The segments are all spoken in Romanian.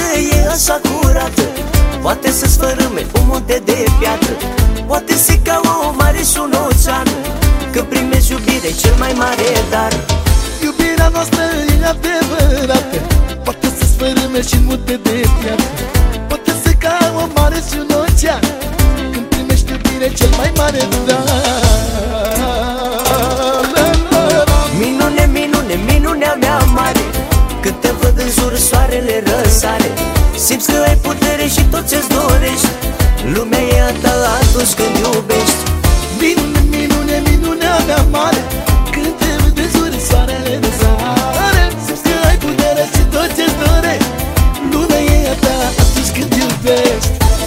e așa curată, poate să sfărâme un munte de piatră, poate să ca o mare și un ocean. Când primești iubire, cel mai mare dar. Iubirea noastră e adevărată, poate să sfărâme și în munte de piatră, poate să ca o mare și un ocean. Când primești iubire, cel mai mare dar. Minune, minune, minunea mea mare, când te văd în jur soarele răsare. Simți că ai putere și tot ce-ți dorești, lumea e a ta atunci când iubești. Minune, minune, minunea mea mare, când te văd în jur soarele răsare. Simți că ai putere și tot ce-ți dorești, lumea e a ta atunci când iubești.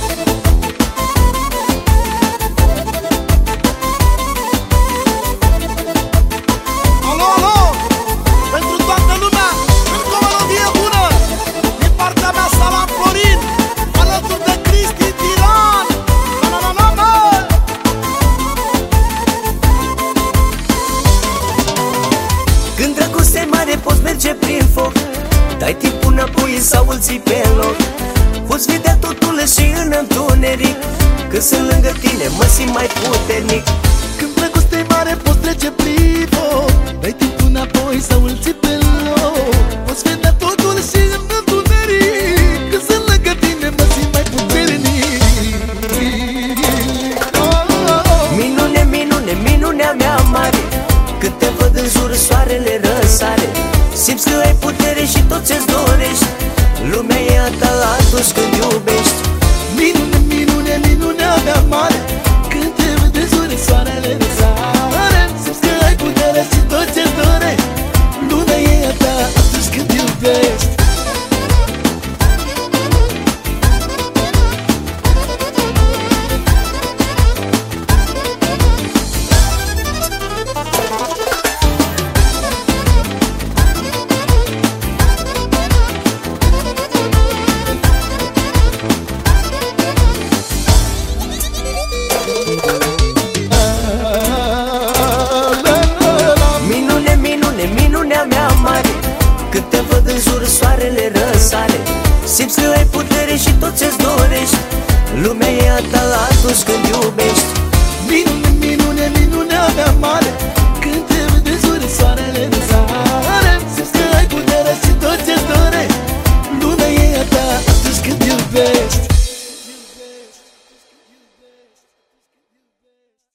Când dragostea e mare, poți merge prin foc, dai timpul înapoi sau îl ții pe loc. Poți vedea totul și în întuneric, când sunt lângă tine mă simt mai puternic. Când dragostea e mare, poți trece prin foc, dai timpul înapoi sau îl ții pe loc. Poți vedea totul și în întuneric, când sunt lângă tine mă simt mai puternic. Minune, minune, minunea mea mare, când te văd în jur soarele răsare. Simți că ai putere și tot ce-ți dorești, lumea e a ta atunci când iubești. Minune, minune, minunea mea mare, când te văd în jur soarele răsare. Simți că ai putere și tot ce-ți dorești, lumea e a ta atunci când iubești. Minunea mea mare, când te văd în jur soarele răsare. Simți că ai putere și tot ce-ți dorești, lumea e a ta atunci când iubești. Minune, minune, minunea mea mare, când te văd în jur soarele răsare. Simți că ai putere și tot ce-ți dorești, lumea e a ta atunci când iubești.